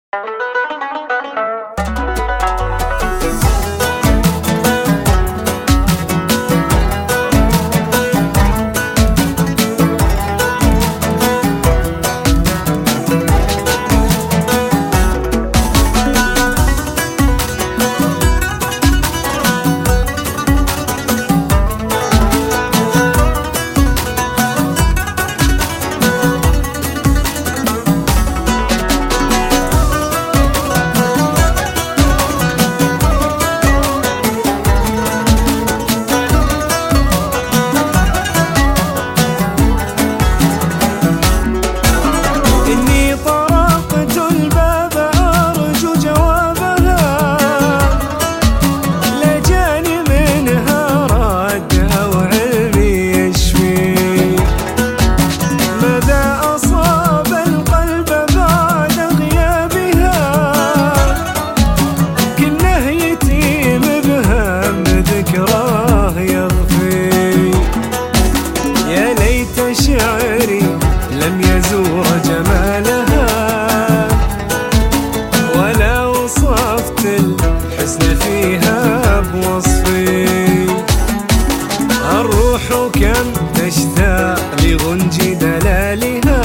شعري لم يزور جمالها، ولا وصفت الحسن فيها بوصفي. الروح كم تشتاق لغنج دلالها،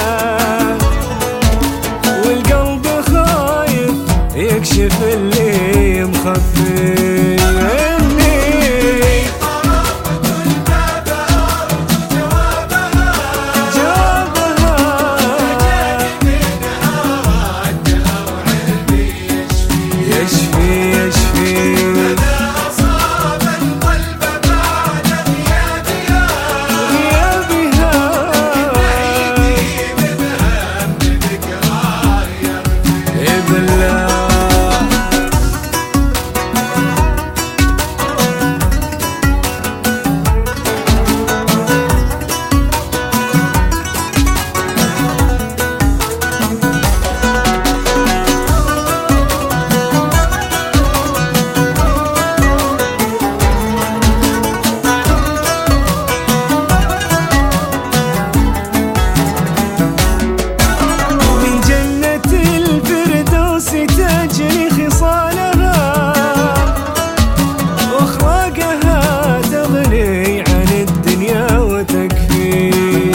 والقلب خايف يكشف اللي مخفي. تجري خصالها واخلاقها تغني عن الدنيا وتكفي.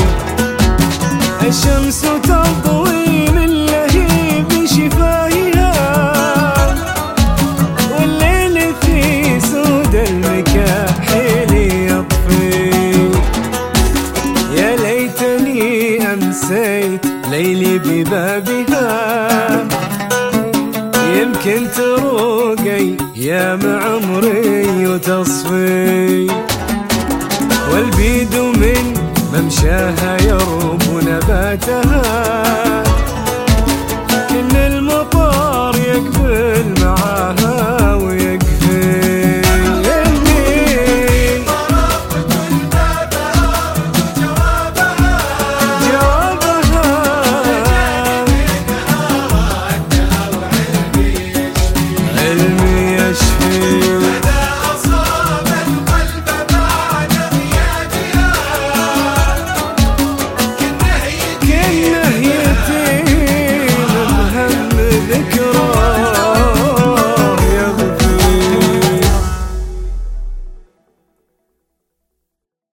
الشمس تضوي من لهيب شفاهها، والليل في سود المكاحل يطفي. يا ليتني امسيت ليلي ببابها، يمكن تروقي يا معمري وتصفي. والبيد من ممشاها يرب نباتها،